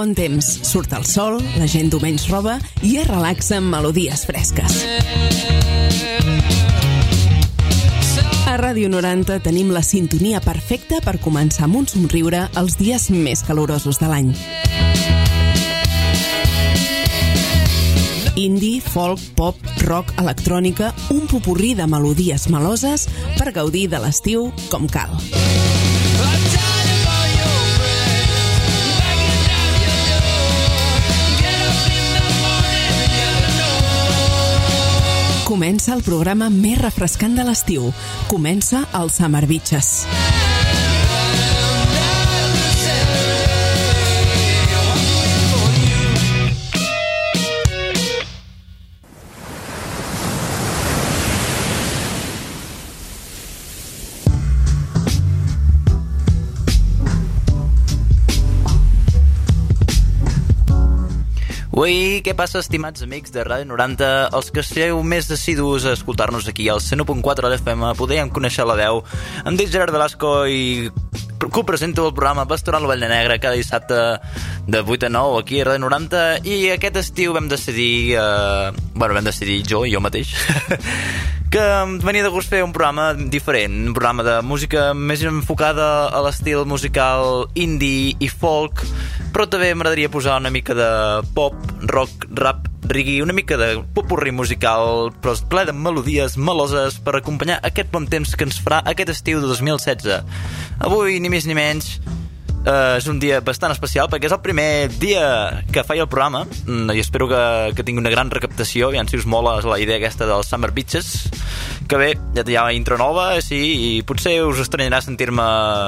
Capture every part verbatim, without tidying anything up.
bon temps. Surt el sol, la gent du menys roba i es relaxa amb melodies fresques. A Ràdio noranta tenim la sintonia perfecta per començar amb un somriure els dies més calorosos de l'any. Indie, folk, pop, rock, electrònica, un popurrí de melodies meloses per gaudir de l'estiu com cal. Comença el programa més refrescant de l'estiu. Comença el Summer Beaches. Ui, què passa, estimats amics de Ràdio noranta? Els que sigueu més assidus a escoltar-nos aquí al cent u punt quatre de l'F M, podríem conèixer la veu. Em dic Gerard Velasco i que ho presento el programa Pastorant l'Ovella Negra cada dissabte de vuit a nou aquí a Ràdio noranta, i aquest estiu vam decidir, eh, bueno, vam decidir jo i jo mateix que venia de gust fer un programa diferent, un programa de música més enfocada a l'estil musical indie i folk, però també m'agradaria posar una mica de pop, rock, rap, reggae, una mica de popurrí musical, però ple de melodies meloses per acompanyar aquest bon temps que ens farà aquest estiu de dos mil setze. Avui, ni més ni menys, Uh, és un dia bastant especial perquè és el primer dia que faig el programa i espero que, que tingui una gran recaptació, i si us mola la idea aquesta dels Summer Beaches, que bé, ja hi ha intro nova, sí, i potser us estranyarà sentir-me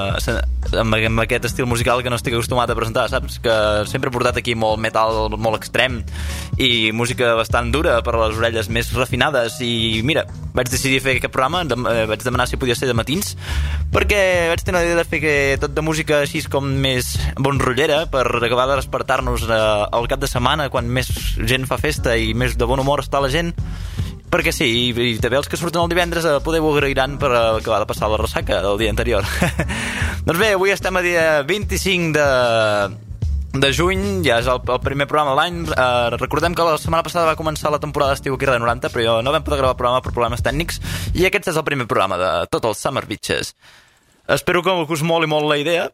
amb, amb aquest estil musical que no estic acostumat a presentar, saps? Que sempre he portat aquí molt metal, molt extrem i música bastant dura per a les orelles més refinades, i mira, vaig decidir fer aquest programa, de, eh, vaig demanar si podia ser de matins, perquè vaig tenir la idea de fer que tot de música així com més bon rotllera per acabar de despertar-nos eh, al cap de setmana quan més gent fa festa i més de bon humor està la gent, perquè sí, i, i també els que surten el divendres eh, podeu agrairan per eh, acabar de passar la ressaca del dia anterior. Doncs bé, avui estem a dia vint-i-cinc de... de juny, ja és el, el primer programa de l'any. Uh, recordem que la setmana passada va començar la temporada d'estiu aquí a Ràdio noranta, però no vam poder gravar el programa per problemes tècnics, i aquest és el primer programa de tot el Summer Beaches. Espero que us moli molt la idea.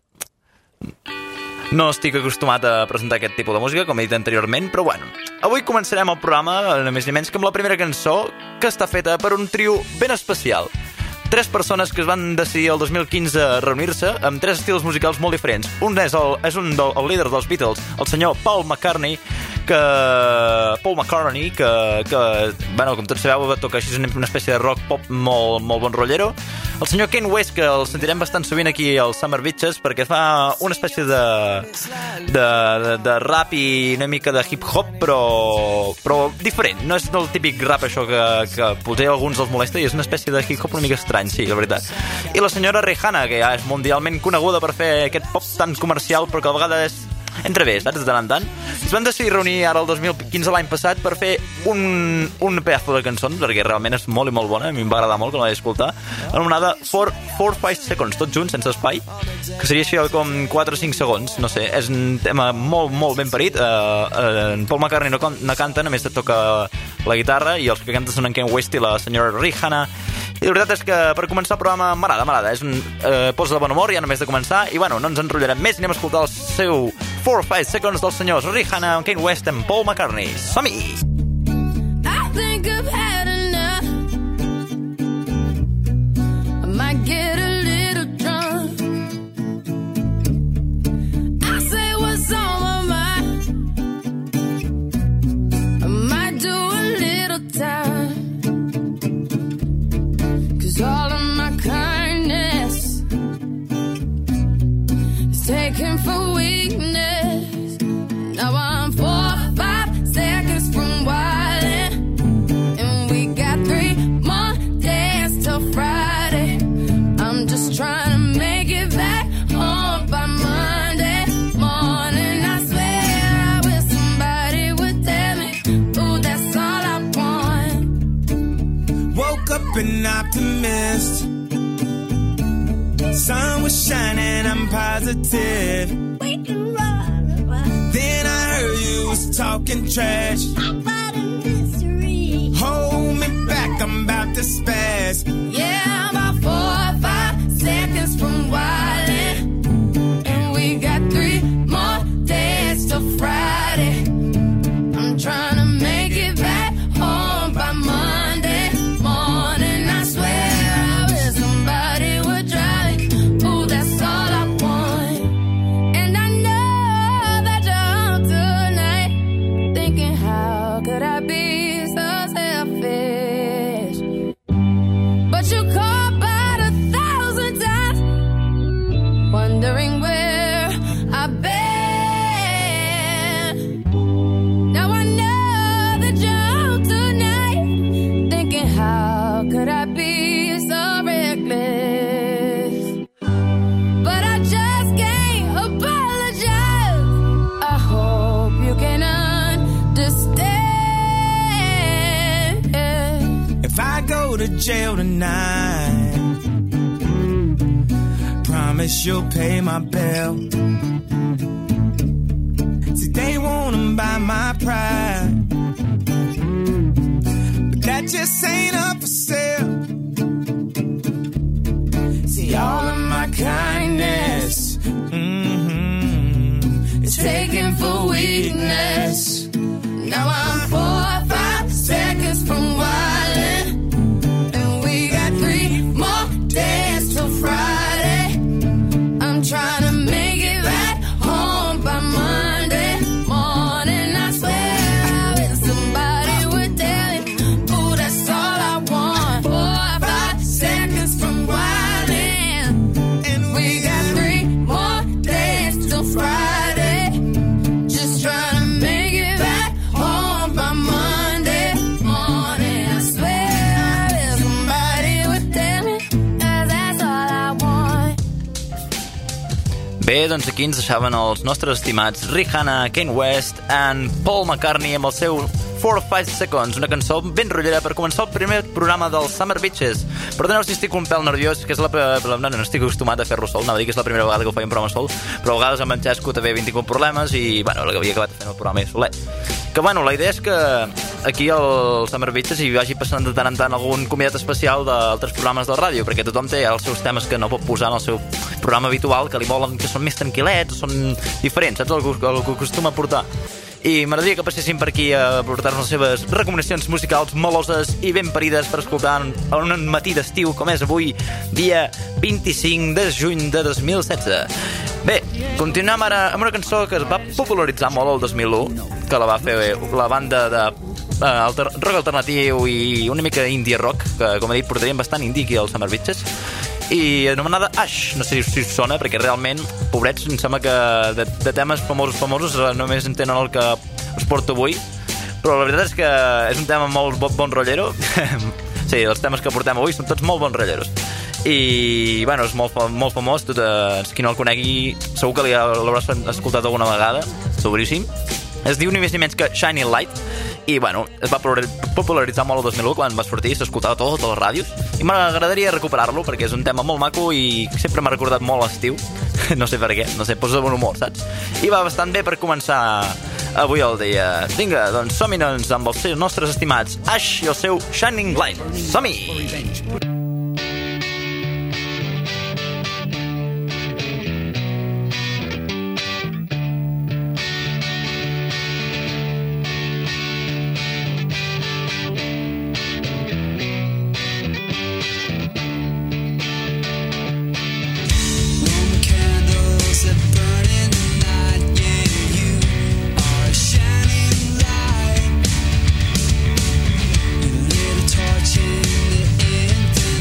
No estic acostumat a presentar aquest tipus de música, com he dit anteriorment, però bueno, avui començarem el programa, no més ni menys que amb la primera cançó, que està feta per un trio ben especial. Tres persones que es van decidir el dos mil quinze a reunir-se amb tres estils musicals molt diferents. Un és el, és un del, el líder dels Beatles, el senyor Paul McCartney, que Paul McCartney, que, que bueno, com tots sabeu, toca així una espècie de rock pop molt, molt bon rotllero. El senyor Kanye West, que el sentirem bastant sovint aquí als Summer Beaches, perquè fa una espècie de, de, de, de rap i una mica de hip-hop, però, però diferent. No és el típic rap això que, que potser a alguns els molesta, i és una espècie de hip-hop una mica estrany, sí, la veritat. I la senyora Rihanna, que ja és mundialment coneguda per fer aquest pop tan comercial, però que a vegades entra bé, saps, de tant en tant. Es van decidir reunir ara el dos mil quinze, l'any passat, per fer un, un pedazo de cançons, perquè realment és molt i molt bona, a mi em va agradar molt quan la vaig escoltar, anomenada four five seconds, tots junts, sense espai, que seria així com quatre o cinc segons, no sé, és un tema molt, molt ben parit. uh, uh, en Paul McCartney no, no canta, només toca la guitarra, i els que canten són en Kanye West i la senyora Rihanna. I la veritat és que per començar el programa m'agrada, m'agrada, és un eh, posa de bon humor ja només de començar, i bueno, no ens enrotllarem més i anem a escoltar el seu four five seconds dels senyors Rihanna, Kanye West i Paul McCartney. Som-hi! I think I've had enough. I might get a little drunk. I say what's on my mind. I might do a little time. All of my kindness is taken for weakness. Now I'm four, five seconds from wildin', and we got three more days till Friday. I'm just trying to make it back home by Monday morning. I swear I wish somebody would tell me, ooh, that's all I want. Woke up an optimist. Sun was shining, I'm positive. Then talking trash. I'm fighting mystery. Hold me back, I'm about to spaz. Yeah, I'm about four or five seconds from wildin'. And we got three more days till Friday. I'm trying to make it back home by Monday morning. I swear I wish somebody would drive me. Ooh, that's all I want. And I know that you're home tonight, thinking how could I be so selfish? But you called about a thousand times, wondering where I've been. Now I know that you're home tonight, thinking how could I be so reckless? But I just can't apologize. I hope you can understand. If I go to jail tonight, promise you'll pay my bill. See, they wanna buy my pride, but that just ain't up for sale. See, all of my kindness, mm-hmm, It's taken for weakness. Now I'm four or five seconds from wildin', and we got three more days till Friday. I'm trying to make it back home by Monday morning. I swear I wish somebody would tell me. Ooh, that's all I want. Four or five seconds from wildin', and we got three more days till Friday. Just trying to make it back home by Monday morning. I swear I wish somebody would tell me, 'cause that's all I want. Bé, doncs aquí ens deixaven els nostres estimats Rihanna, Kanye West and Paul McCartney amb el seu four or five seconds, una cançó ben rotllera per començar el primer programa del Summer Beaches. Perdoneu si estic un pèl nerviós, que és la, la, no, no estic acostumat a fer-lo sol, anava a dir que és la primera vegada que ho feia un programa sol, però a vegades amb en Xesco també havia tingut problemes i, bueno, havia acabat fent el programa solet. Que, bueno, la idea és que aquí al Summer Beaches hi vagi passant de tant en tant algun convidat especial d'altres programes de ràdio, perquè tothom té els seus temes que no pot posar en el seu programa habitual, que li volen que són més tranquil·lets, són diferents, saps el que, el que acostuma a portar. I m'agradaria que passessin per aquí a portar-nos les seves recomanacions musicals meloses i ben parides per escoltar en un matí d'estiu com és avui, dia vint-i-cinc de juny de dos mil setze. Bé, continuem ara amb una cançó que es va popularitzar molt el dos mil u, que la va fer la banda de uh, alter, rock alternatiu i una mica indie rock, que com he dit portaríem bastant indie aquí als Summer Beaches, i anomenada Ash, no sé si us sona, perquè realment, pobrets, em sembla que de, de temes famosos famosos només entenen el que us porto avui, però la veritat és que és un tema molt bon, bon rollero. Sí, els temes que portem avui són tots molt bons rolleros. I, bueno, és molt, molt famós, tot, eh, qui no el conegui segur que l'hauràs escoltat alguna vegada, seguríssim. Es diu ni més ni menys que Shining Light i, bueno, es va popularitzar molt el dos mil u quan va sortir, s'escoltava tot a les ràdios i m'agradaria recuperar-lo perquè és un tema molt maco i sempre m'ha recordat molt l'estiu. No sé per què, no sé, posa de bon humor, saps? I va bastant bé per començar avui el dia. Vinga, doncs som-hi-nos amb els nostres estimats Ash i el seu Shining Light. Som-hi! Torch in the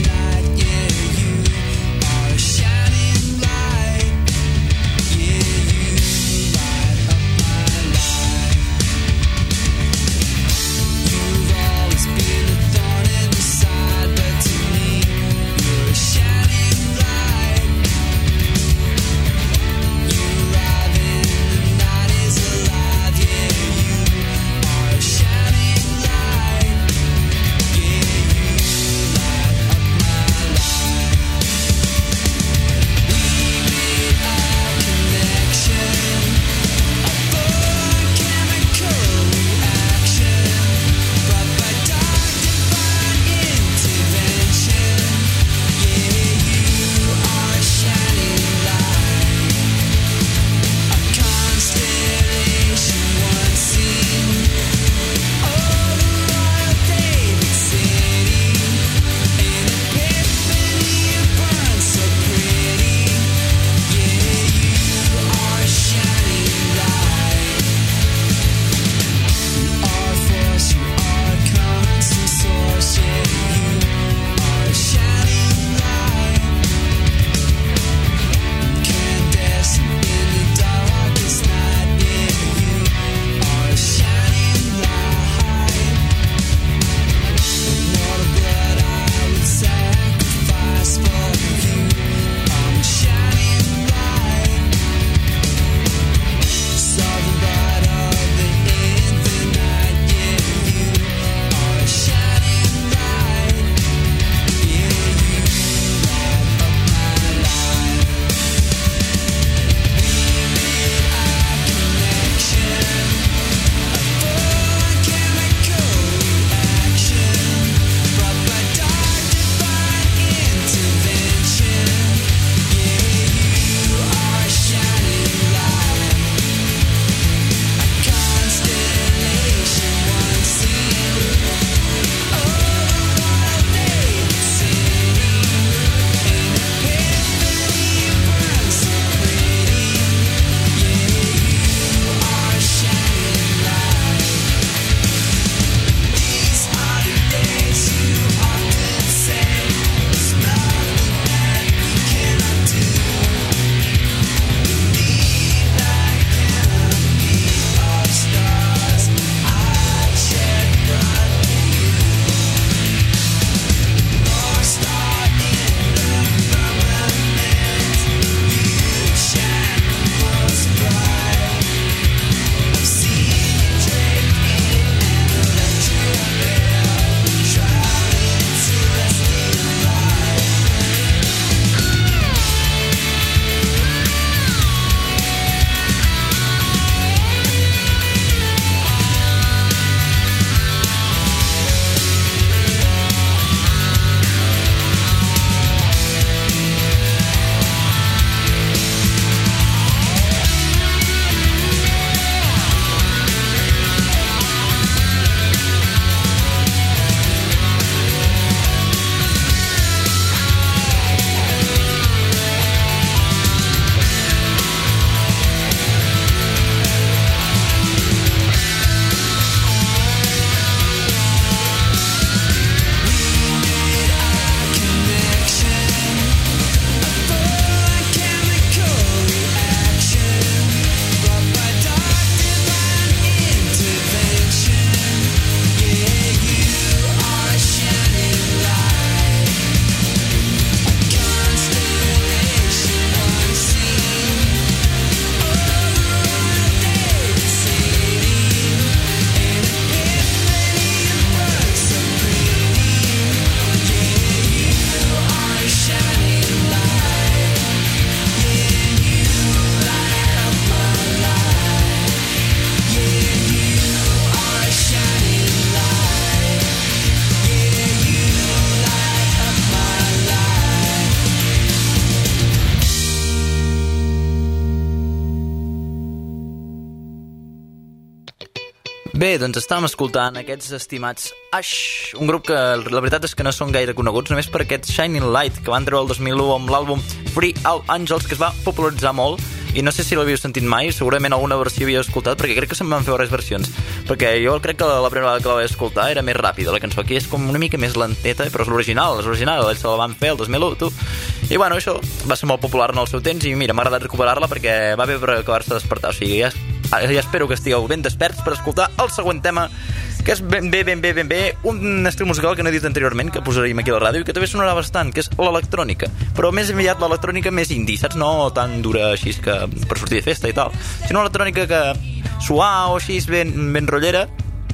Bé, doncs estàvem escoltant aquests estimats Ash, un grup que la veritat és que no són gaire coneguts, només per aquest Shining Light que van treure el dos mil u amb l'àlbum Free Angels, que es va popularitzar molt, i no sé si l'havíeu sentit mai, segurament alguna versió havíeu escoltat, perquè crec que se'n van fer diverses versions, perquè jo crec que la primera vegada que la vaig escoltar era més ràpida, la cançó aquí és com una mica més lenteta, però és l'original, és l'original, ells se la van fer el dos mil u, tu. I bueno, això va ser molt popular en el seu temps i mira, m'ha agradat recuperar-la perquè va bé per acabar-se de despertar, o sigui, ja, ja espero que estigueu ben desperts per escoltar el següent tema, que és ben bé, ben bé, ben bé un estil musical que no he dit anteriorment, que posaríem aquí a la ràdio i que també sonarà bastant, que és l'electrònica, però més aviat l'electrònica més indie, saps? No tan dura així que per sortir de festa i tal, sinó l'electrònica que suau, així, ben, ben rotllera.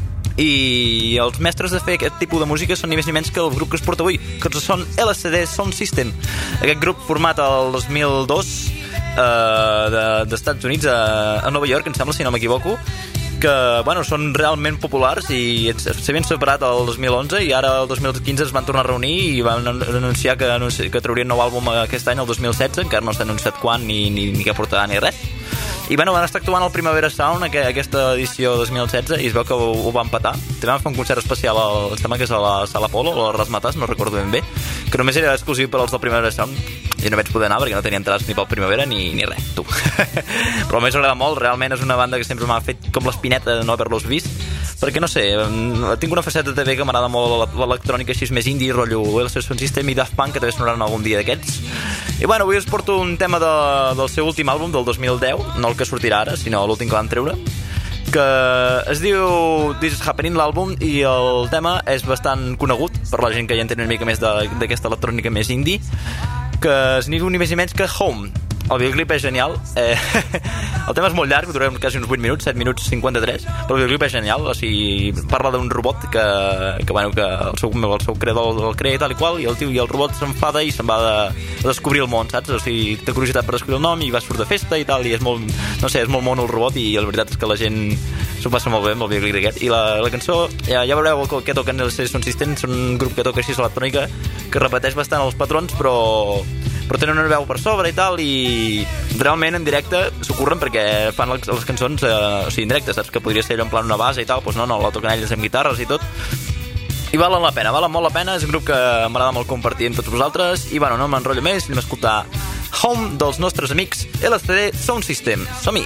I els mestres de fer aquest tipus de música són ni més ni menys que el grup que es porta avui, que són L C D Sound System, aquest grup format el dos mil dos eh, de, d'Estats Units a, a Nova York, em sembla, si no m'equivoco, que bueno, són realment populars i s'havien separat el dos mil onze i ara el dos mil quinze es van tornar a reunir i van anunciar que, que traurien nou àlbum aquest any, el dos mil setze, encara no s'ha anunciat quan ni, ni, ni què portarà ni res. I bueno, van estar actuant al Primavera Sound aquesta edició dos mil setze i es veu que ho, ho van petar. També van fer un concert especial al, em sembla que és a la Sala Polo o a les Rasmatas, no recordo ben bé, que només era exclusiu per als del Primavera Sound. Jo no vaig poder anar perquè no tenia entrades ni pel Primavera ni, ni res, tu. Però a més m'agrada molt, realment és una banda que sempre m'ha fet com l'espineta de no haver-los vist, perquè no sé, tinc una faceta també que m'agrada molt l'electrònica així més indie, rotllo L C D Sound System i Daft Punk, que també sonaran algun dia d'aquests. I bueno, avui us porto un tema de, del seu últim àlbum del dos mil deu, no el que sortirà ara, sinó l'últim que van treure, que es diu This is Happening, l'àlbum, i el tema és bastant conegut per la gent que ja entén una mica més d'aquesta electrònica més indie, que és ni un ni més ni menys que Home. El videoclip és genial, eh, el tema és molt llarg, durarem quasi uns vuit minuts, set minuts cinquanta-tres, però el videoclip és genial, o sigui, parla d'un robot que, que, bueno, que el seu, el seu creador el crea i tal i qual, i el tio i el robot s'enfada i se'n va de, a descobrir el món, saps? O sigui, té curiositat per descobrir el nom i va surt de festa i tal, i és molt, no sé, és molt mono el robot i la veritat és que la gent s'ho passa molt bé amb el videoclip aquest. I la, la cançó, ja, ja veureu que toquen els Sound System, són un grup que toca així electrònica, que repeteix bastant els patrons, però però tenen una veu per sobre i tal, i realment en directe s'ho curren perquè fan les, les cançons eh, o sigui, en directe, saps? Que podria ser allò en plan una base i tal, doncs no, no, la toquen ells amb guitarres i tot, i valen la pena, valen molt la pena, és un grup que m'agrada molt compartir amb tots vosaltres, i bueno, no m'enrotllo més, anem a escoltar Home dels nostres amics L C D Sound System. Som-hi!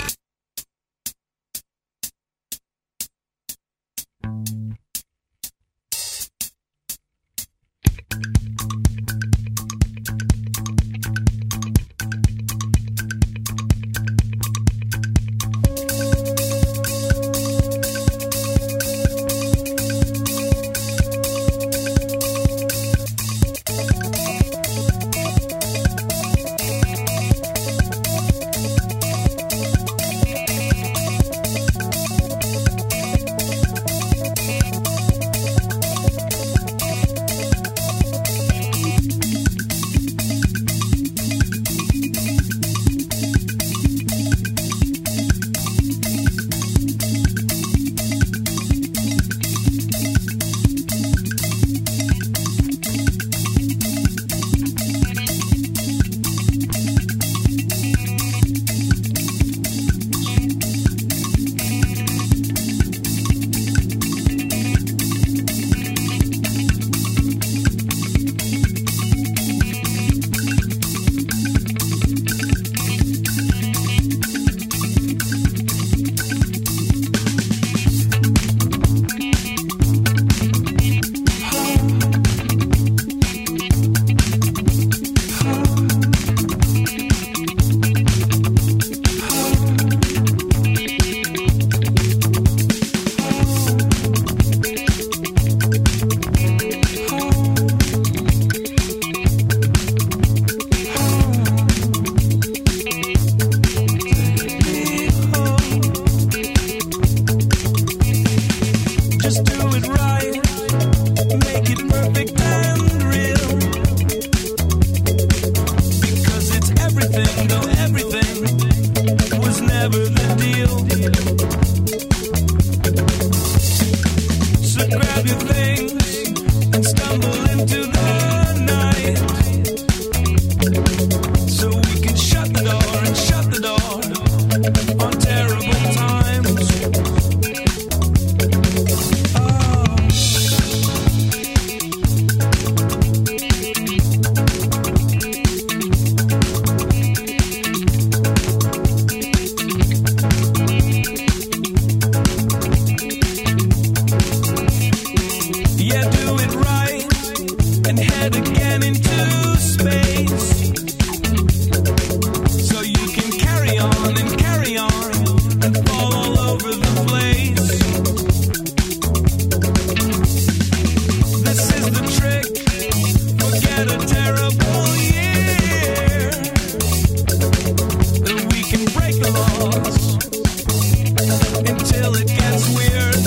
till it gets weird.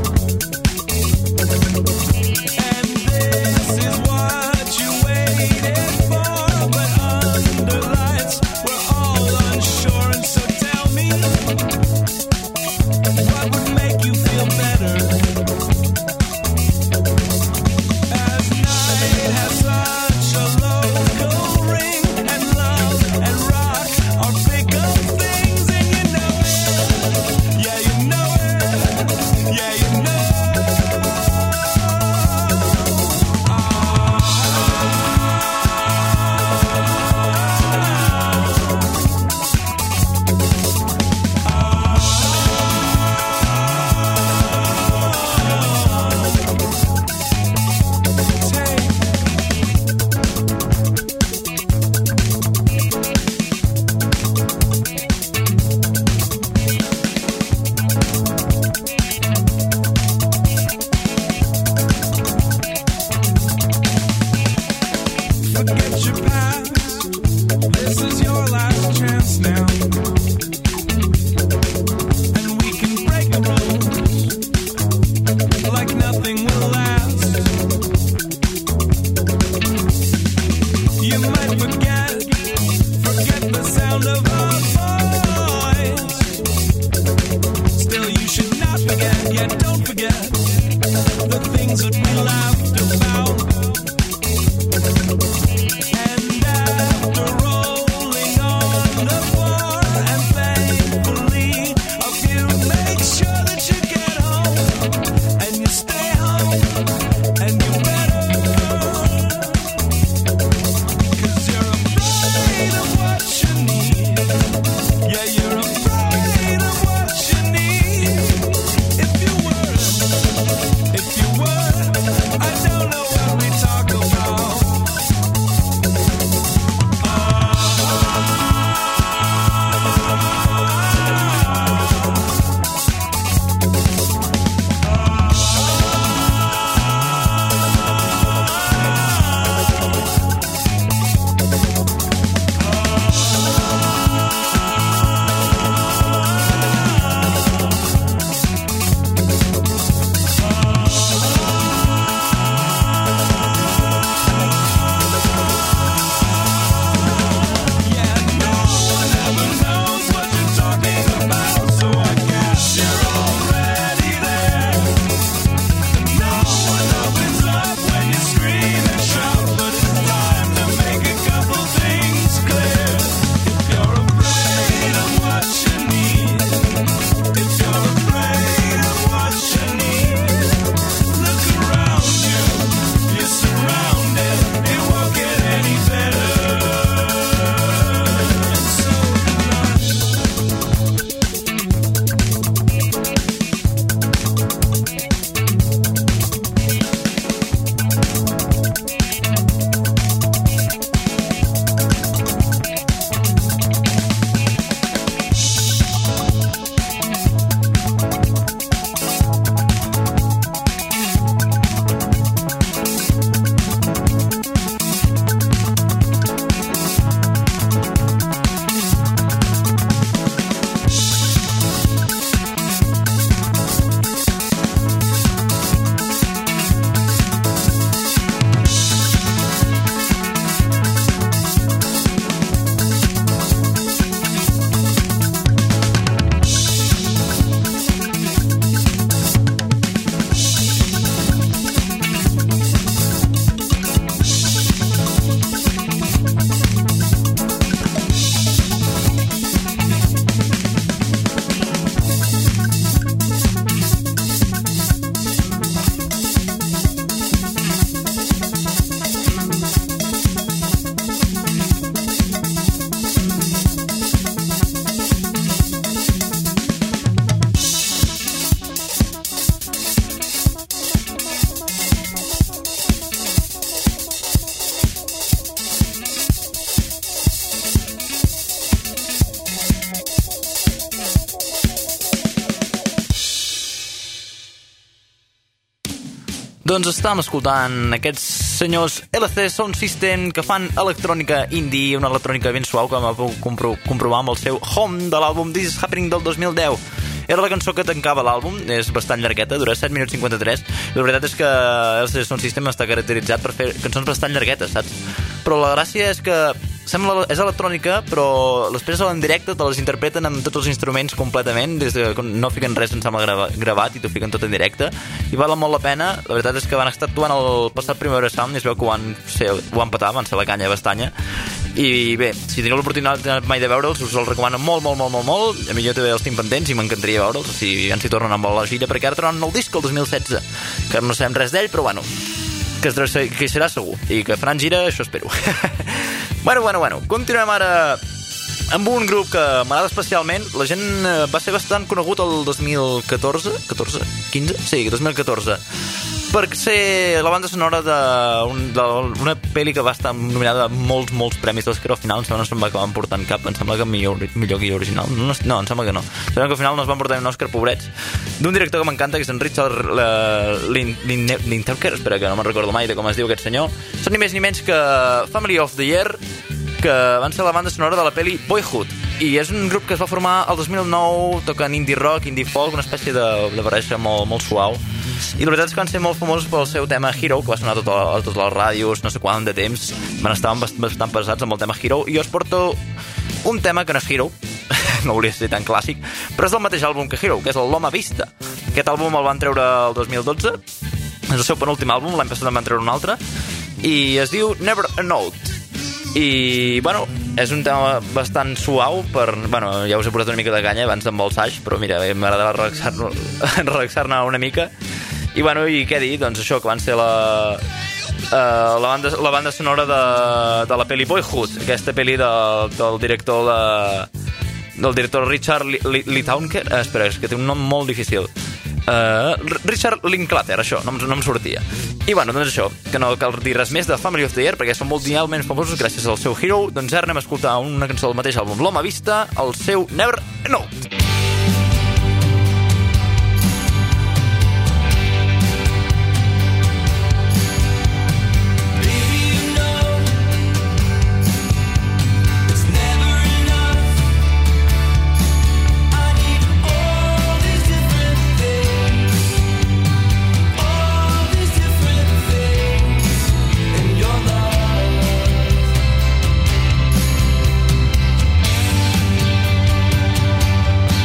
And this is what you waited for, but under lights we're all unsure. And so tell me, what would make you feel better? As night has such a local ring, and love and rock are bigger things, and you know it. Yeah, you know it. Yeah, you know. Forget your past. This is your last chance now. And we can break the rules like nothing will last. You might forget, forget the sound of our voice. Still, you should not forget, yet don't forget the things that we laughed about. And after rolling on the floor, and thankfully a few make sure that you get home, and you stay home, and you better, 'cause you're afraid of what you need. Yeah, you're afraid of what you need. If you were, if you were, I don't know what we talk about. Yeah, no one ever knows what you're talking about, so I guess you're already there. No one opens up when you scream and shout, but it's time to make a couple things clear. If you're afraid of what you need, if you're afraid of what you need, look around you, you're surrounded, it won't get any better. And so Doncs estàvem escoltant aquests senyors L C Sound System que fan electrònica indie, una electrònica ben suau que vam compro- comprovar amb el seu Home de l'àlbum This is Happening del dos mil deu. Era la cançó que tancava l'àlbum, és bastant llargueta, dura set minuts cinquanta-tres. La veritat és que el Sound System està caracteritzat per fer cançons bastant llarguetes, saps? Però la gràcia és que sembla, és electrònica, però les peces en directe te les interpreten amb tots els instruments completament, des de no fiquen res, em sembla, gravat, i t'ho fiquen tot en directe, i valen molt la pena. La veritat és que van estar actuant el passat Primavera Sound, i es veu que ho van, ser, ho van petar, van ser la canya bastanya. I bé, si teniu l'oportunitat mai de veure'ls, us els recomano molt, molt, molt, molt, molt. A mi jo també els tinc pendents i m'encantaria veure'ls, o sigui, ja ens hi tornen amb la gira, perquè ara troben el disc el dos mil setze, que no sabem res d'ell, però bueno, que, es, que hi serà segur, i que faran gira, això espero. Bueno, bueno, bueno, continuem ara amb un grup que m'agrada especialment. La gent va ser bastant conegut el dos mil catorze, catorze, quinze? Sí, dos mil catorze, per ser la banda sonora d'una pel·li que va estar nominada a molts, molts premis d'Oscar. Al final em sembla que no se'n va acabar portant cap. Em sembla que millor, millor guió original. No, no, em sembla que no. Em sembla que al final no es van portar un Oscar, pobrets. D'un director que m'encanta, que és en Richard Linklater. Espera, que no me'n recordo mai de com es diu aquest senyor. Són ni més ni menys que Family of the Year, que van ser la banda sonora de la pel·li Boyhood. I és un grup que es va formar el dos mil nou, toquen indie rock, indie folk, una espècie de, de barreja molt, molt suau. I la veritat és que van ser molt famosos pel seu tema Hero, que va sonar a, tot, a totes les ràdios, no sé quant de temps. Van estar bastant pesats amb el tema Hero. I jo us porto un tema que no és Hero, no volia ser tan clàssic, però és del mateix àlbum que Hero, que és el Loma Vista. Aquest àlbum el van treure el dos mil dotze, és el seu penúltim àlbum, l'any passat en van treure un altre, i es diu Never a Note. I, bueno, és un tema bastant suau per... Bueno, ja us he posat una mica de canya abans amb el saix, però mira, m'agradava relaxar-ne relaxar una mica. I, bueno, i què dir? Doncs això, que van ser la... Uh, la, banda, la banda sonora de, de la pel·li Boyhood, aquesta pel·li de, del director de, del director Richard Linklater. Uh, espera, és que té un nom molt difícil. Uh, Richard Linklater, això, no, no em sortia. I bueno, doncs això, que no cal dir res més de Family of the Year, perquè són molt mundialment famosos gràcies al seu Hero. Doncs ara anem a escoltar una cançó del mateix àlbum, Loma Vista, el seu Never a Note. Never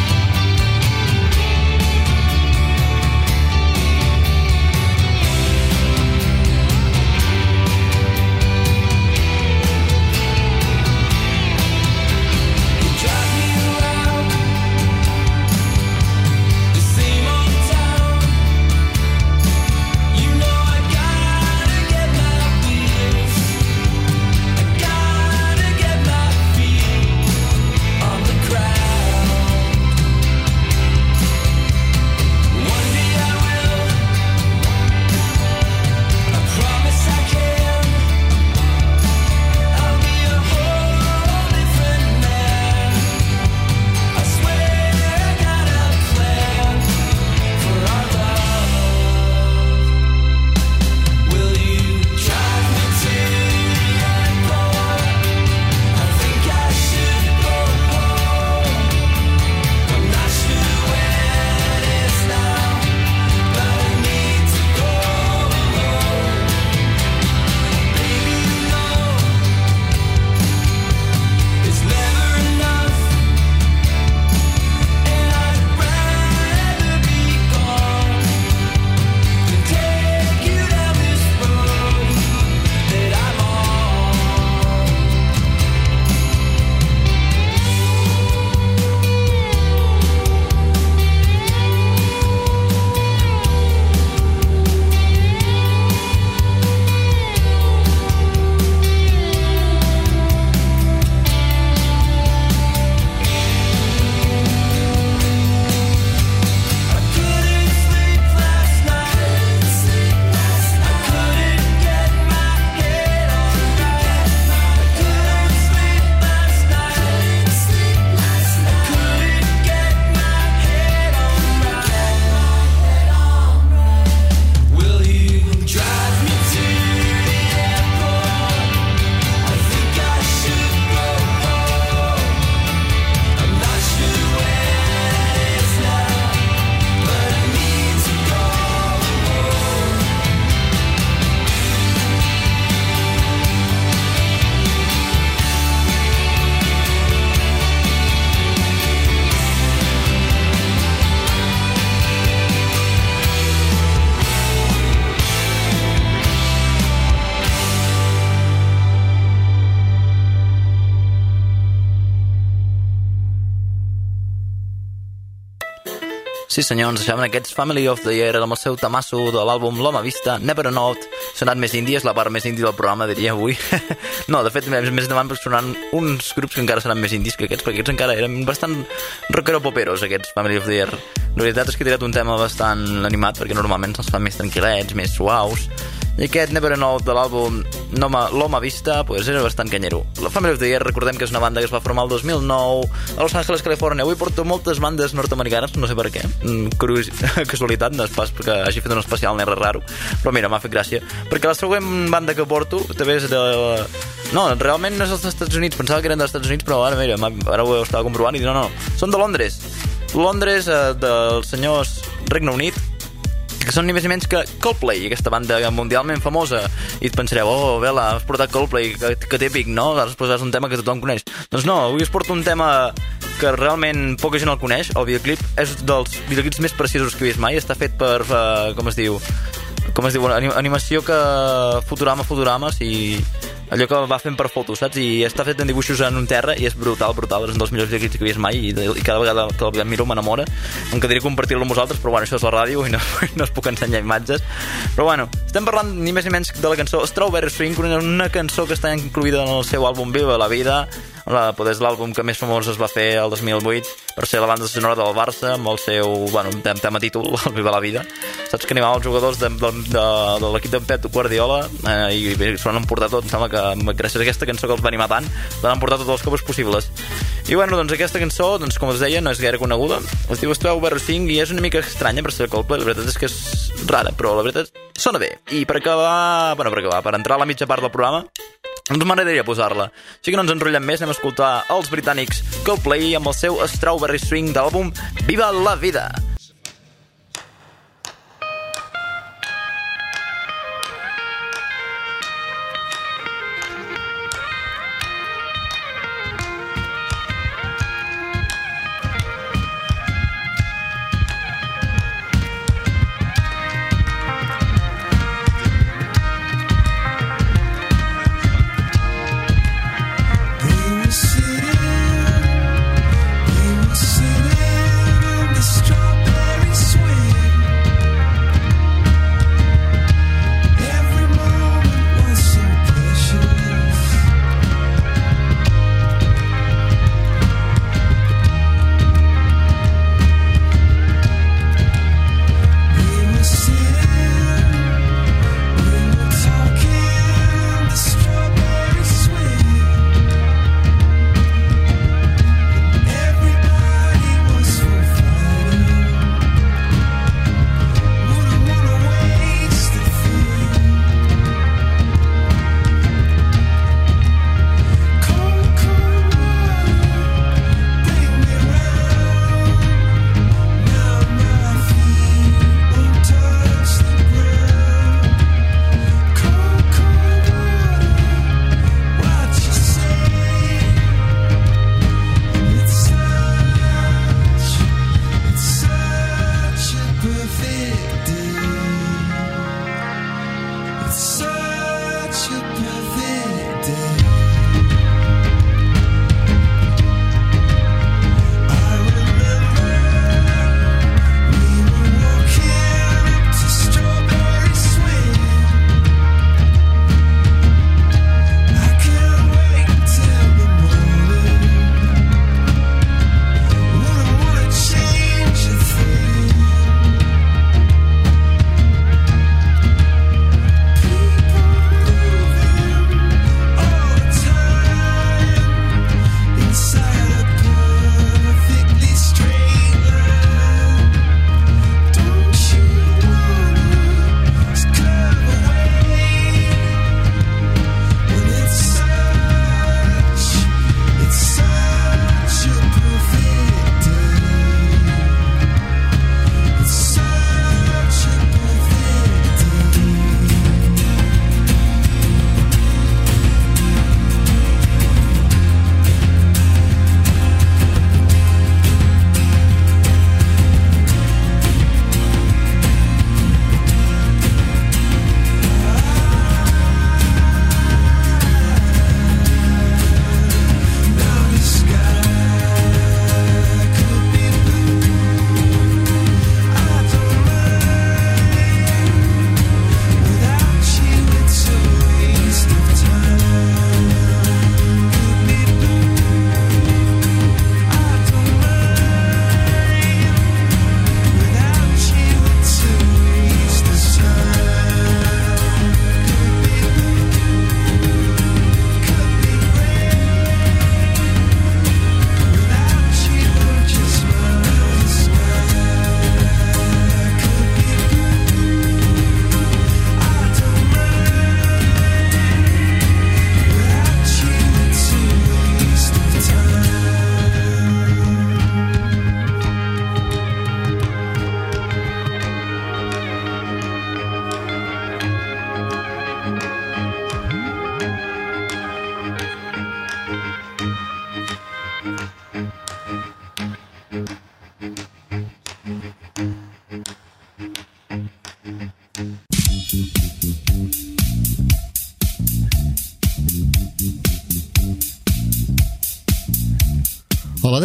Sí senyor, ens deixaven aquests Family of the Year amb el seu tamasso de l'àlbum L'Home Vista, Never Not. Sonat més indi, és la part més indi del programa, diria avui. No, de fet, més endavant sonaran uns grups que encara seran més indis que aquests, perquè aquests encara eren bastant rockero-poperos, aquests Family of the Year. La veritat és que he tirat un tema bastant animat, perquè normalment els fan més tranquil·lets, més suaus, i aquest Never Not de l'àlbum L'Home Vista pues, era bastant canyero. La Family of the Year, recordem que és una banda que es va formar el dos mil nou a Los Angeles, Califòrnia. Avui porto moltes bandes nord-americanes, no sé per què, Curios... casualitat, no és pas perquè hagi fet un especial negre raro, però mira, m'ha fet gràcia, perquè la següent banda que porto també és de... No, realment no és dels Estats Units, pensava que eren dels Estats Units, però ara, mira, ara ho estava comprovant i dic, no, no, són de Londres. Londres, eh, dels senyors Regne Unit, que són ni més ni menys que Coldplay, aquesta banda mundialment famosa. I et pensareu, oh, Bela, has portat Coldplay, que, que típic, no? Ara es posaràs un tema que tothom coneix. Doncs no, avui us porto un tema que realment poca gent el coneix. El videoclip és dels videoclips més precisos que he vist mai. Està fet per, uh, com es diu, com es diu, animació que Futurama, Futurama, si... allò que va fent per fotos, saps? I està fet en dibuixos en un terra i és brutal, brutal. És un dels millors videoclips que he vist mai i, i cada vegada que el miro m'enamora. Em quedaria compartir-lo amb vosaltres, però bueno, això és la ràdio i no, no us puc ensenyar imatges. Però bueno, estem parlant ni més ni menys de la cançó Strawberry Swing, una, una cançó que està incluïda en el seu àlbum Viva la Vida. La, és l'àlbum que més famós es va fer el dos mil vuit per ser la banda sonora del Barça amb el seu, bueno, tema títol, el Viva la Vida. Saps que animava els jugadors de, de, de, de l'equip de Pep Guardiola eh, i s'ho han emportat tot. Em sembla que gràcies a aquesta cançó que els va animar tant l'han emportat tots els copes possibles. I bueno, doncs aquesta cançó, doncs, com us deia, no és gaire coneguda. Es diu Strawberry Swing i és una mica estranya per ser Coldplay. La veritat és que és rara, però la veritat sona bé. I per acabar, bueno, per acabar, per entrar a la mitja part del programa, ens m'agradaria posar-la. Així que no ens enrotllem més, anem a escoltar els britànics Coldplay amb el seu Strawberry Swing de l'àlbum Viva la Vida.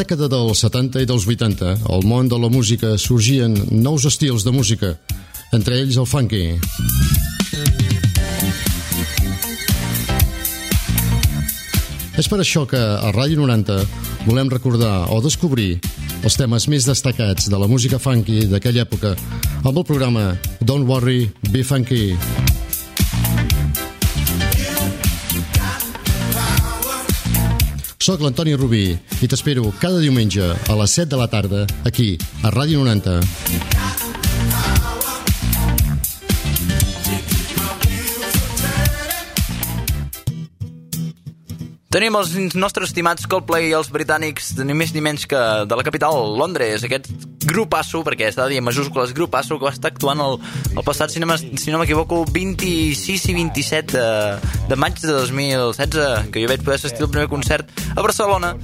dècada dels setanta i dels vuitanta, al món de la música sorgien nous estils de música, entre ells el funky. És per això que a Ràdio noranta volem recordar o descobrir els temes més destacats de la música funky d'aquella època amb el programa Don't Worry, Be Funky. Soc l'Antoni Rubí i t'espero cada diumenge a les set de la tarda aquí, a Ràdio noranta. Tenim els nostres estimats Coldplay, els britànics, ni més ni menys que de la capital, Londres, aquest grupasso, perquè està a dir en majúscules, grupasso, que va estar actuant el, el passat, si no, si no m'equivoco, vint-i-sis i vint-i-set de, de maig de dos mil setze, que jo vaig poder assistir al primer concert a Barcelona,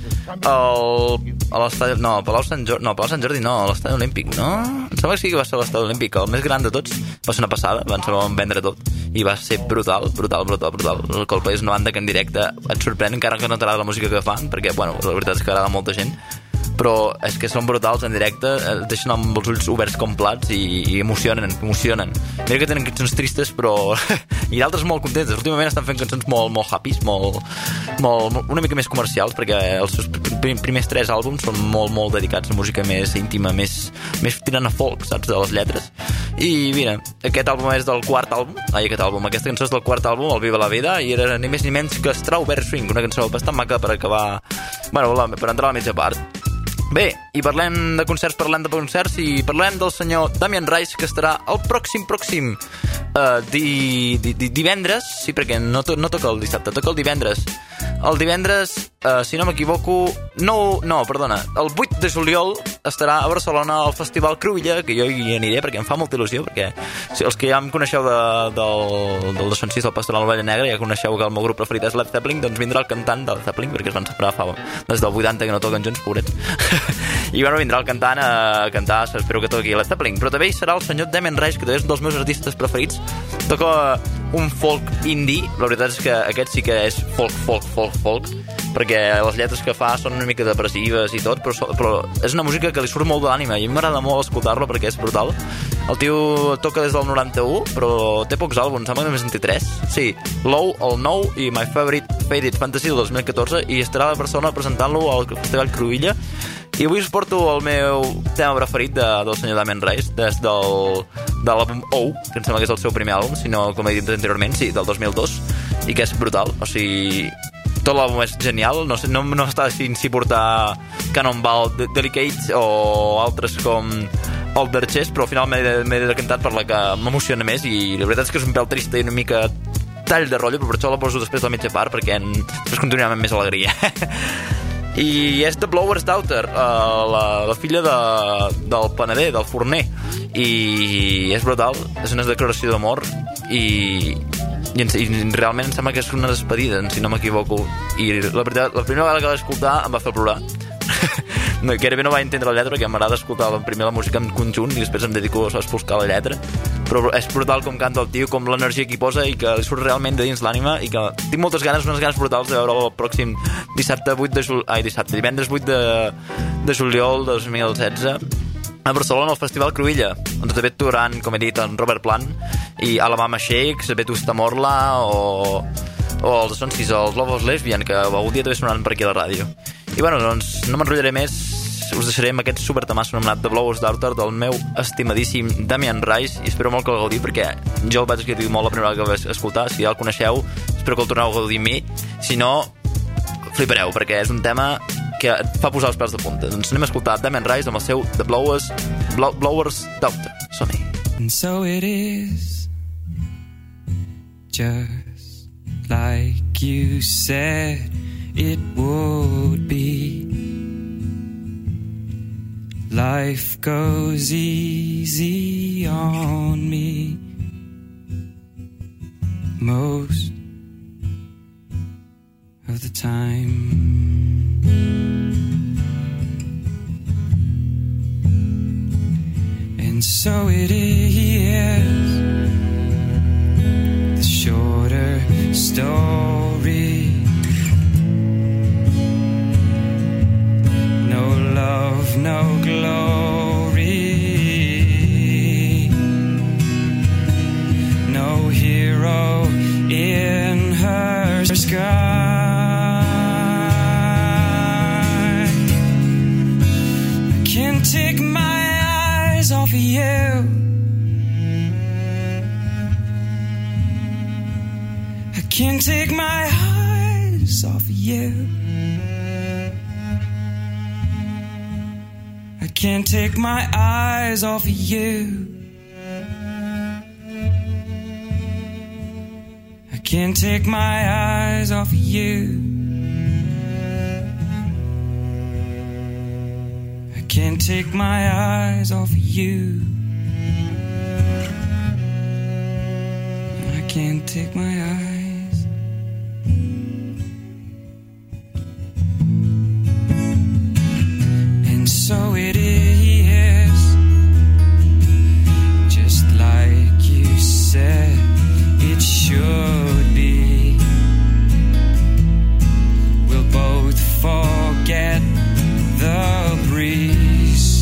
al, a l'estadi... No, a Palau Sant Jordi, no, a Palau Sant Jordi no, a l'estadi olímpic, no? Em sembla que sí que va ser l'estadi olímpic, el més gran de tots, va ser una passada, van saber vendre tot, i va ser brutal, brutal, brutal, brutal. El Coldplay és una banda que en directe et sorprèn, encara que no t'agrada la música que fan, perquè, bueno, la veritat és que agrada a molta gent, però és que són brutals en directe, et deixen amb els ulls oberts com plats i, i emocionen, emocionen. Mira que tenen cançons tristes, però i d'altres molt contentes. Últimament estan fent cançons molt, molt happy, molt, molt, una mica més comercials, perquè els seus primers tres àlbums són molt, molt dedicats a música més íntima, més, més tirant a folk, saps, de les lletres. I mira, aquest àlbum és del quart àlbum, ai, aquest àlbum, aquesta cançó és del quart àlbum, el Viva la Vida, i era ni més ni menys que Strawberry Swing, una cançó bastant maca per acabar, bueno, la, per entrar a la mitja part. Bé, i parlem de concerts, parlem de concerts i parlem del senyor Damien Rice, que estarà el pròxim, pròxim uh, di, di, di, divendres, sí, perquè no, to, no toca el dissabte, toca el divendres. El divendres, uh, si no m'equivoco, no, no, perdona, el vuit de juliol estarà a Barcelona al Festival Cruïlla, que jo hi aniré perquè em fa molta il·lusió, perquè si els que ja em coneixeu de, del, del dos cents sis del Pastoral Vall Negra, ja coneixeu que el meu grup preferit és Led Zeppelin, doncs vindrà el cantant de Led Zeppelin, perquè es van separar fa des del vuitanta que no toquen junts, pobrets. I bueno, vindrà el cantant a cantar, espero que toqui Led Zeppelin, però també hi serà el senyor Damien Rice, que també és un dels meus artistes preferits. Toca un folk indie, la veritat és que aquest sí que és folk, folk, folk, folk, perquè les lletres que fa són una mica depressives i tot, però, però és una música que li surt molt de l'ànima i m'agrada molt escoltar-lo perquè és brutal. El tio toca des del noranta-u, però té pocs àlbums, sembla que només en té tres. Sí, Low, el nou i My Favorite Faded Fantasy del dos mil catorze, i estarà a Barcelona presentant-lo al Festival Cruïlla. I avui us porto el meu tema preferit de, del senyor Damien Rice, des del, de l'àlbum O, que em sembla que és el seu primer àlbum, si no, com he dit anteriorment, sí, del dos mil dos, i que és brutal. O sigui, tot l'àlbum és genial, no, sé, no, no està si, si portar Cannonball Delicate o altres com Older Chess, però al final m'he decantat per la que m'emociona més, i la veritat és que és un pèl trist i una mica tall de rotllo, però per això la poso després de la mitja part, perquè en, després continuem amb més alegria. I és The Blower's Daughter, uh, la, la filla de, del panader, del forner, i és brutal, és una declaració d'amor, i, i, i realment em sembla que és una despedida, si no m'equivoco, i la veritat, la primera vegada que vaig escoltar em va fer plorar. No, gairebé no vaig entendre la lletra, perquè m'agrada escoltar primer la música en conjunt i després em dedico a buscar la lletra, però és brutal com canta el tio, com l'energia que hi posa i que li surt realment de dins l'ànima, i que tinc moltes ganes, unes ganes brutals de veure el pròxim dissabte vuit de juliol, ai, dissabte, divendres vuit de, de juliol de dos mil setze a Barcelona al Festival Cruïlla, on també actuaran, com he dit, en Robert Plant i Alabama Shakes, Betus Tamorla o, o els Sonsis, els Love of Lesbian, que algun dia també sonaran per aquí a la ràdio. I bueno, doncs no m'enrotllaré més, us deixaré amb aquest supertamasso anomenat The Blower's Daughter del meu estimadíssim Damien Rice, i espero molt que el gaudiu, perquè jo el vaig escoltar molt la primera vegada que el vaig escoltar. Si ja el coneixeu, espero que el torneu a gaudir amb mi, si no, flipareu, perquè és un tema que et fa posar els pèls de punta. Doncs anem a escoltar Damien Rice amb el seu The Blower's, Blow, Blower's Daughter. Som-hi. And so it is, just like you said it would be. Life goes easy on me most of the time. And so it is, the shorter story no can't take my eyes off of you. I can't take my eyes off of you. I can't take my eyes off of you. I can't take my eyes off of you. I can't take my eyes. And so it is, just like you said it should be. We'll both forget the breeze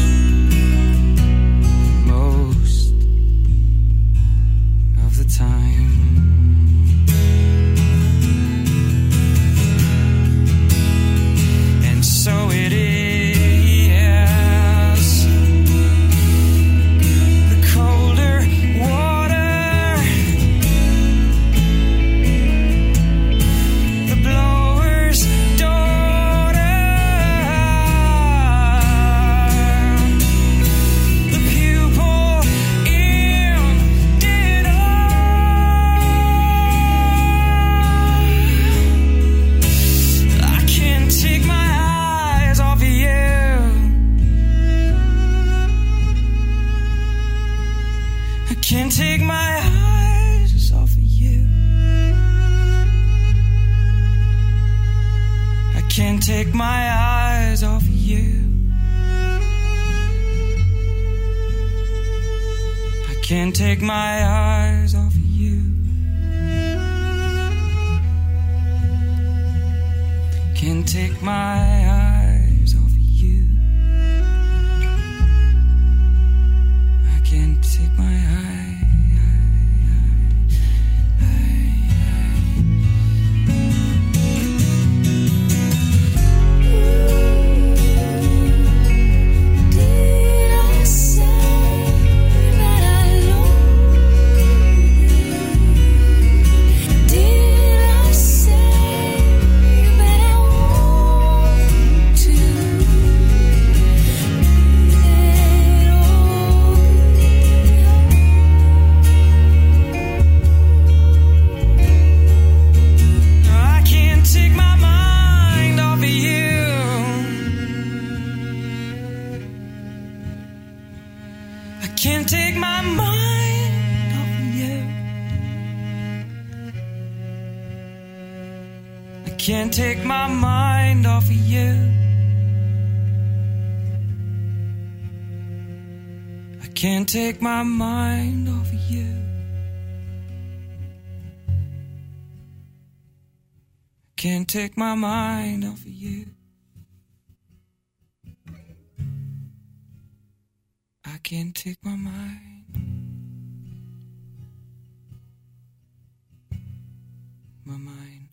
most of the time. And so it is, the colder water, the blower's daughter, the pupil ended up. I can't take my eyes off of you. I can't take my eyes off of you. I can't take my eyes off of you. I can't take my eyes off of you. Can't take my eyes off of you. I can't take my eyes. Did I say that I love you? Did I say that I want to? I can't take my mind off of you. I can't take my mind off of you. I can't take my mind off of you. I can't take my mind off of you. Can't take my mind off of you. I can't take my mind. My mind.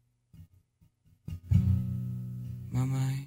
My mind.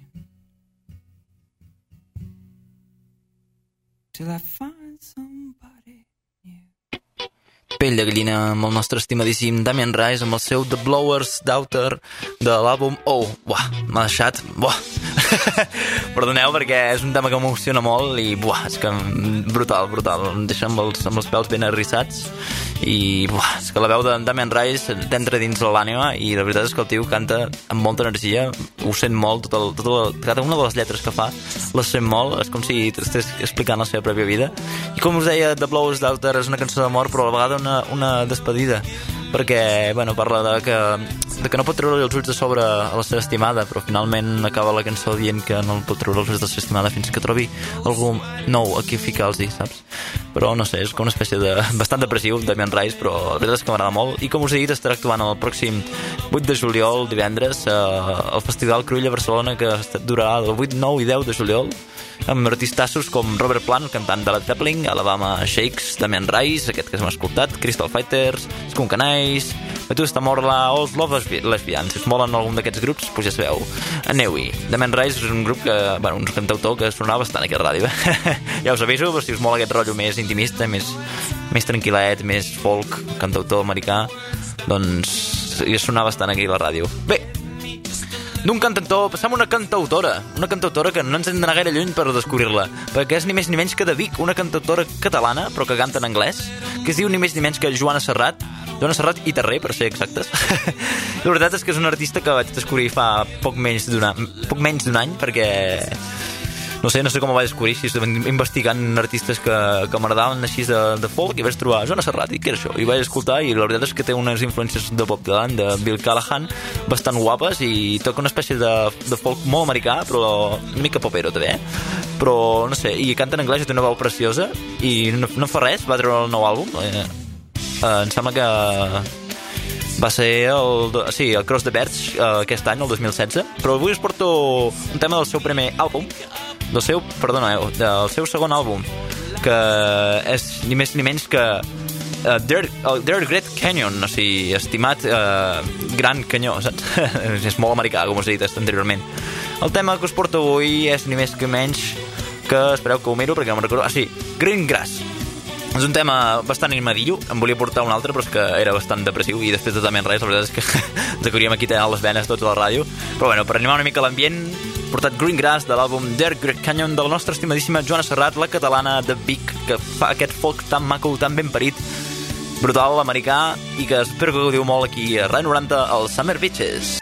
Till I find somebody new. Pell de gallina amb el nostre estimadíssim Damien Rice amb el seu The Blower's Daughter de l'àlbum Oh, buah, m'ha deixat buah. Perdoneu perquè és un tema que m'emociona molt i buah, és que brutal, brutal, em deixa amb els, amb els pèls ben arrissats i buah, és que la veu de Damien Rice t'entra dins l'ànima i la veritat és que el tio canta amb molta energia, ho sent molt, tot el, tot el, cada una de les lletres que fa les sent molt, és com si estigués explicant la seva pròpia vida i com us deia The Blower's Daughter és una cançó d'amor però a la vegada una, una despedida perquè, bueno, parla de que, de que no pot treure els ulls de sobre a la seva estimada, però finalment acaba la cançó dient que no pot treure els ulls de la seva estimada fins que trobi algú nou a qui ficar-los, saps? Però no sé, és com una espècie de... bastant depressiu, Damien Rice, però la veritat és que m'agrada molt. I com us he dit, estarà actuant el pròxim vuit de juliol, divendres, eh, al Festival Cruïlla a Barcelona, que durarà el vuit, nou i deu de juliol, amb artistassos com Robert Plant, cantant de Led Zeppelin, Alabama Shakes, Damien Rice, aquest que hem escoltat, Crystal Fighters, Skunk Anais, Tu està mort la Os Love Lesbians. Si us molen algun d'aquests grups, doncs ja sabeu, aneu-hi. The Man Rise és un grup que, bueno, un cantautor que sonava bastant aquí a ràdio, eh? Ja us aviso, però si us mola aquest rotllo més intimista, més, més tranquil·let, més folk, cantautor americà, doncs ja sonava bastant aquí a la ràdio. Bé, d'un cantautor passam a una cantautora, una cantautora que no ens hem d'anar gaire lluny per descobrir-la, perquè és ni més ni menys que de Vic, una cantautora catalana, però que canta en anglès, que es diu ni més ni menys que Joana Serrat, Joana Serrat i Terré, per ser exactes. La veritat és que és una artista que vaig descobrir fa poc menys d'un any, poc menys d'un any, perquè no sé, no sé com ho vaig descobrir, si estava investigant artistes que, que m'agradaven així de, de folk, i vaig trobar Joana Serrat, i què era això? I vaig escoltar, i la veritat és que té unes influències de Bob Dylan, de Bill Callahan, bastant guapes, i toca una espècie de, de folk molt americà, però una mica popero també, eh? Però, no sé, i canta en anglès, i té una veu preciosa, i no, no fa res, va treure el nou àlbum, eh, eh, em sembla que va ser el, sí, el Cross the Birds eh, aquest any, el dos mil setze, però avui us porto un tema del seu primer àlbum, del seu, perdoneu, del seu segon àlbum, que és ni més ni menys que uh, Dear, uh, Dear Great Canyon, o sigui, estimat uh, Gran Canyó, saps? És molt americà, com us he dit anteriorment. El tema que us porto avui és ni més que menys que, espereu que ho miro perquè no me'n recordo, ah sí, Green Grass. És un tema bastant animadillo, em volia portar un altre, però és que era bastant depressiu, i després de també res, la veritat és que ens acuríem aquí tenint les venes tots a la ràdio. Però bueno, per animar una mica l'ambient, he portat Green Grass de l'àlbum Dear Great Canyon de la nostra estimadíssima Joana Serrat, la catalana de Vic, que fa aquest folk tan maco, tan ben parit, brutal, americà, i que espero que gaudiu molt aquí a Ràdio noranta, al Summer Beaches.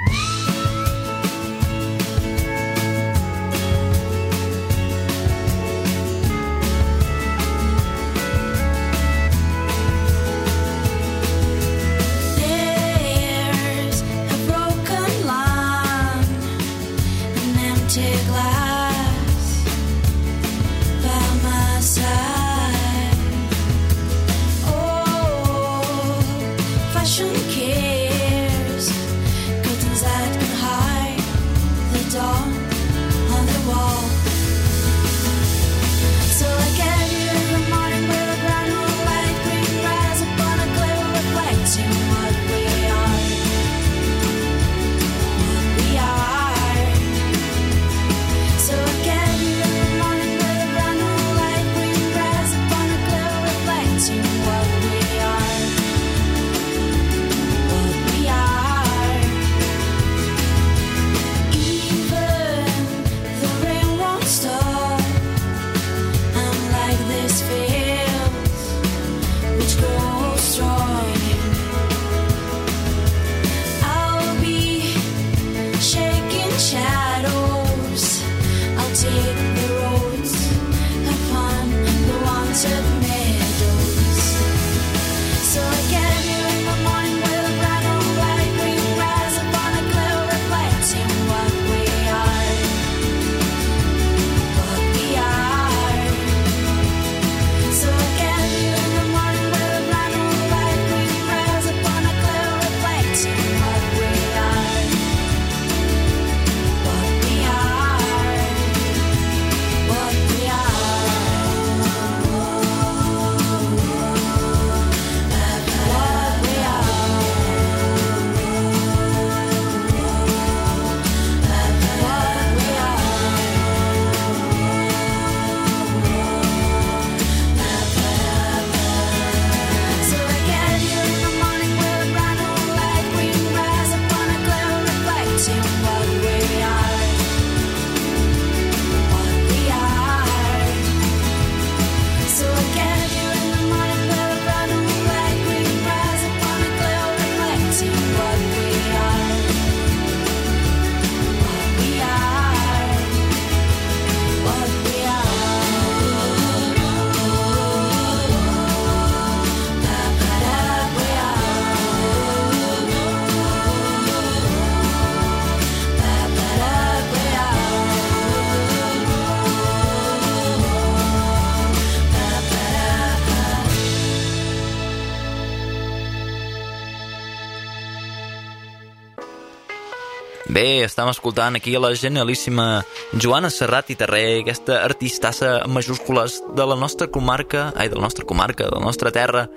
Bé, estàvem escoltant aquí a la genialíssima Joana Serrat i Terré, aquesta artistassa en majúscules de la nostra comarca, ai, de la nostra comarca, de la nostra terra,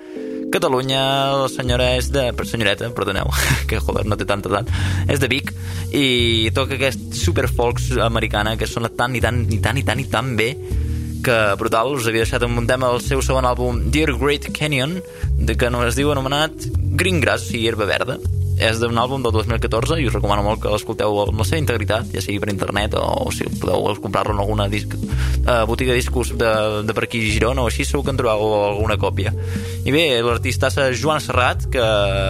Catalunya. La senyora és de... senyoreta, perdoneu, que joder, no té tanta edat, és de Vic i toca aquest superfolks americana que sona tan i tan i tant i tant i tan bé que brutal. Us havia deixat un tema del seu segon àlbum Dear Great Canyon, de que no es diu anomenat Green Grass, o sigui, herba verda. És d'un àlbum del dos mil catorze i us recomano molt que l'escolteu amb la seva integritat, ja sigui per internet o, o si podeu comprar-lo en alguna disc, uh, botiga de discos de, de per aquí a Girona o així, segur que en trobeu alguna còpia. I bé, l'artista és Joan Serrat, que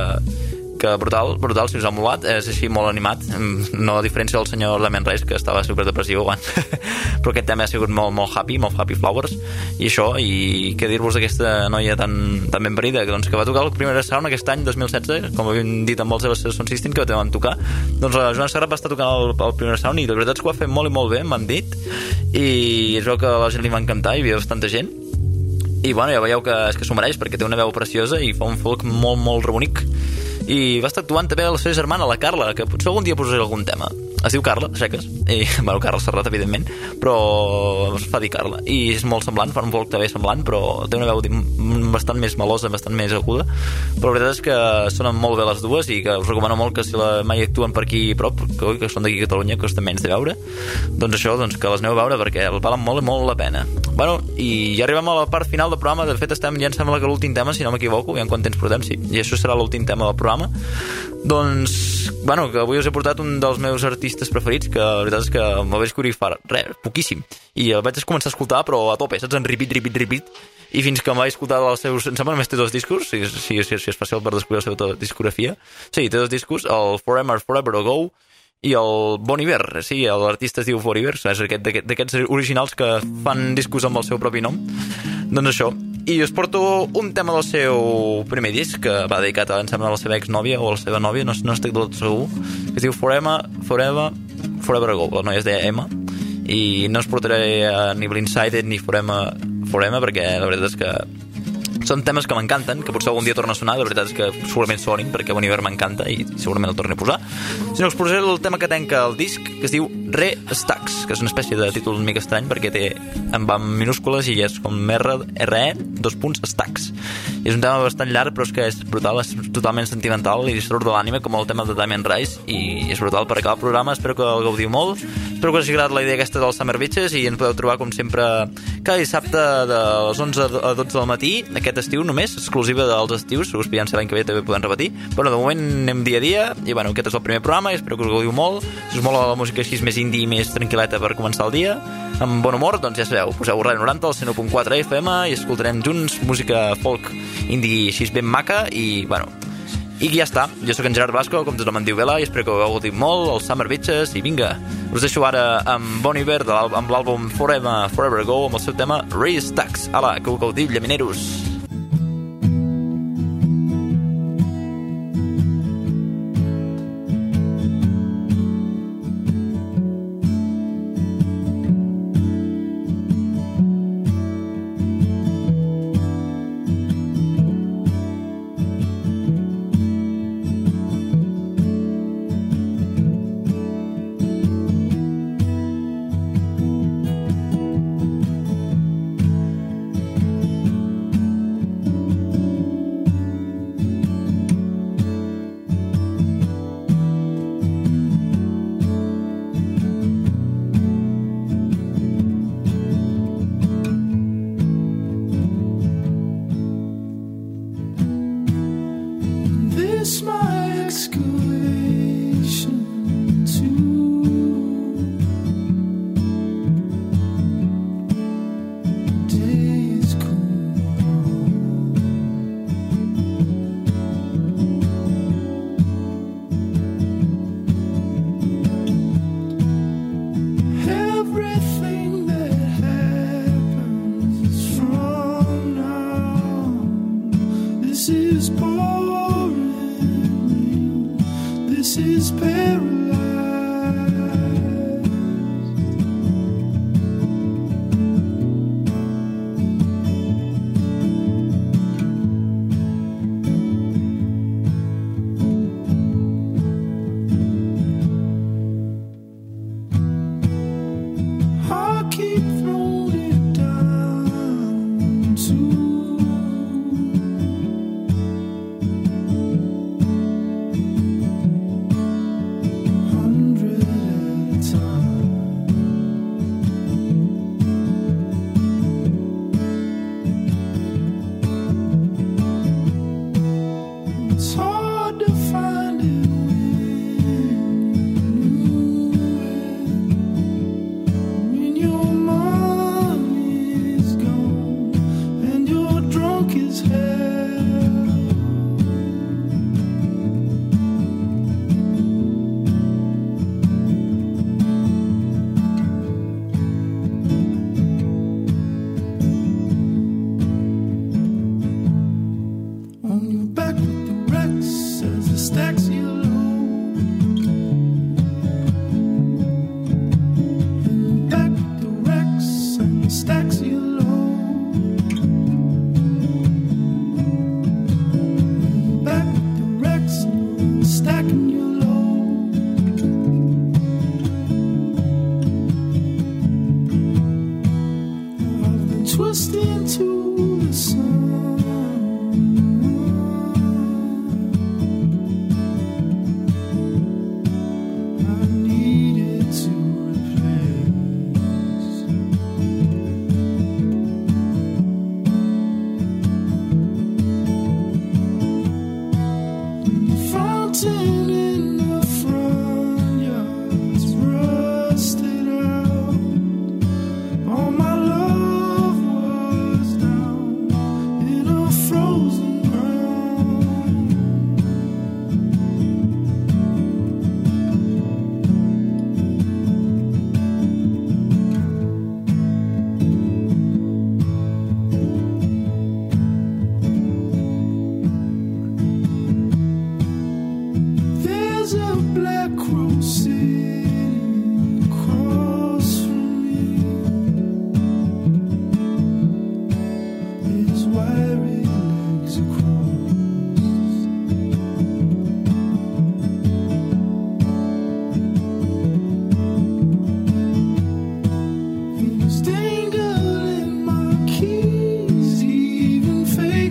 que brutal, brutal, si us ha molat, és així molt animat, no a diferència del senyor Lemon Rice, que estava superdepressiu abans, però aquest tema ha sigut molt, molt happy, molt happy flowers, i això, i què dir-vos d'aquesta noia tan, tan ben parida, que, doncs, que va tocar el primer sound aquest any, dos mil setze, com havíem dit amb els seus Sound System, que van tocar, doncs la Joan Serrat va estar tocant el, el primer sound, i la veritat és que ho va fer molt i molt bé, m'han dit, i es veu que a la gent li va encantar, hi havia bastanta gent, i bueno, ja veieu que és que s'ho mereix, perquè té una veu preciosa i fa un folk molt, molt rebonic, i va estar actuant també la seva germana, la Carla, que potser algun dia posaré algun tema. Es diu Carla, seques, i, bueno, Carla Serrat, evidentment, però es fa dir Carla, i és molt semblant, fa un folk també semblant, però té una veu bastant més melosa, bastant més aguda, però la veritat és que sonen molt bé les dues, i que us recomano molt que si la mai actuen per aquí a prop, que, que són d'aquí a Catalunya, que costa menys de veure, doncs això, doncs que les aneu a veure, perquè el valen molt i molt la pena. Bueno, i ja arribem a la part final del programa, de fet estem, ja em sembla que l'últim tema, si no m'equivoco, ja en quant temps portem, sí, i això serà l'últim tema del programa. Doncs, bueno, que avui us he portat un dels meus artistes preferits, que la veritat és que me'l vaig descobrir fa res, poquíssim, i el vaig començar a escoltar, però a tope, saps, en repeat, repeat, repeat, i fins que em vaig escoltar els seus, em sembla només té dos discos, si, si, si, si és fàcil per descobrir la seva discografia, sí, té dos discos, el Forever, Forever Ago, i el Bon Iver, sí, l'artista es diu Bon Iver, és aquest, d'aquests originals que fan discos amb el seu propi nom, doncs això. I us porto un tema del seu primer disc, que va dedicat a, em sembla, a la seva exnòvia o a la seva nòvia, no, no estic del tot segur, que es diu Forever, Forever, Forever Ago, la noia es deia Emma, i no us portaré ni Blindsided ni Forever, Forever, perquè la veritat és que són temes que m'encanten, que potser algun dia torna a sonar, la veritat és que segurament sonin, perquè Bon Iver m'encanta i segurament el torni a posar. Si no, us posaré el tema que tanca el disc, que es diu Re-Stacks, que és una espècie de títol una mica estrany, perquè té en va minúscules i és com R, R E, dos punts, Stacks. I és un tema bastant llarg, però és que és brutal, és totalment sentimental i surt de l'ànima, com el tema de Diamond Rice, i és brutal per acabar el programa. Espero que el gaudiu molt, espero que us hagi agradat la idea aquesta dels Summer Bitches, i ens podeu trobar, com sempre, cada dissabte de les onze a dotze del matí, aquest estiu només, exclusiva dels estius, us pillant l'any que ve també podem repetir. Bueno, de moment anem dia a dia, i bueno, aquest és el primer programa, i espero que us gaudiu molt. Si us mola la música així més indie, més tranquil·leta per començar el dia, amb bon humor, doncs ja sabeu, poseu Ràdio noranta al cent u punt quatre F M i escoltarem junts música folk indie així ben maca, i bueno, i ja està. Jo sóc en Gerard Blasco, com tothom em diu Vela, i espero que ho heu gaudiu molt, els Summer Bitches, i vinga, us deixo ara amb Bon Iver, amb l'àlbum Forever, Forever Ago, amb el seu tema Re-Stacks. Ala, que ho gaudiu, llamineros.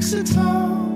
six at all.